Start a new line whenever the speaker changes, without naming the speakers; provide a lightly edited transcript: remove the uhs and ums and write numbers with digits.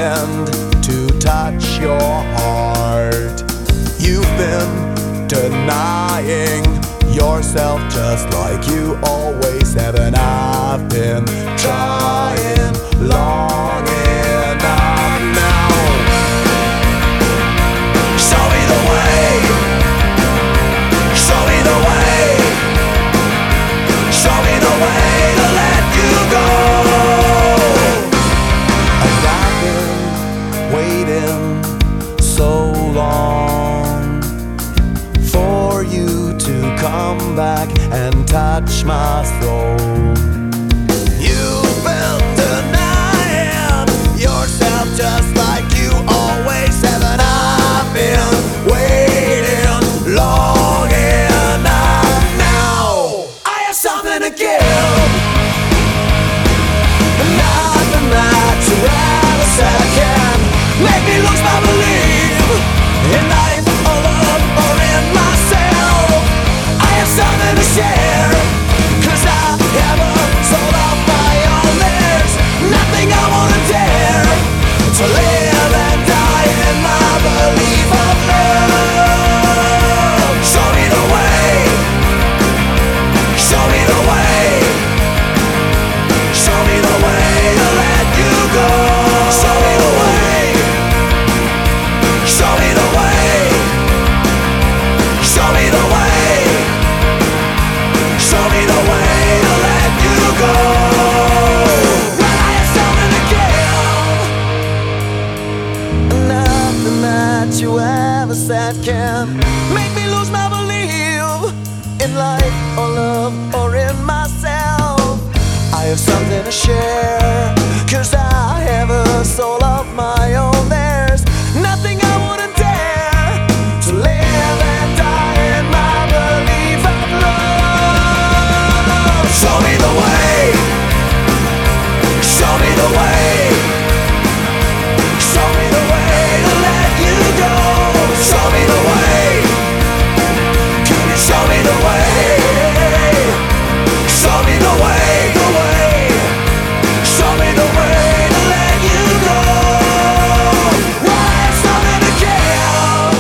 hand to touch your heart. You've been denying yourself just like you always have, and I've been trying long enough now. Show me the way, show me the way, show me the way to let you go. And I've been waiting so long for you to come back and touch my soul. You've been denying yourself just like you always have, and I've been waiting long enough now. I have something to give, nothing that you ever said can make me lose my belief in life or love or in myself. I have something to share, 'cause I haven't sold off my own. There's nothing I wanna dare to live and die in my belief of love. Show me the way, show me the way, show me the way to let you go. Show me the way, show me the way, show me the way, show me the way to let you go. Well, I have something to give, nothing that you ever said can make me lose my belief in life or love or in myself. I have something to share, 'cause I have a soul of my own. There's nothing I wouldn't dare to live and die in my belief of love. Show me the way, show me the way, show me the way to let you go. Show me the way, can you show me the way? Show me the way, the way, show me the way to let you go. I have something to give.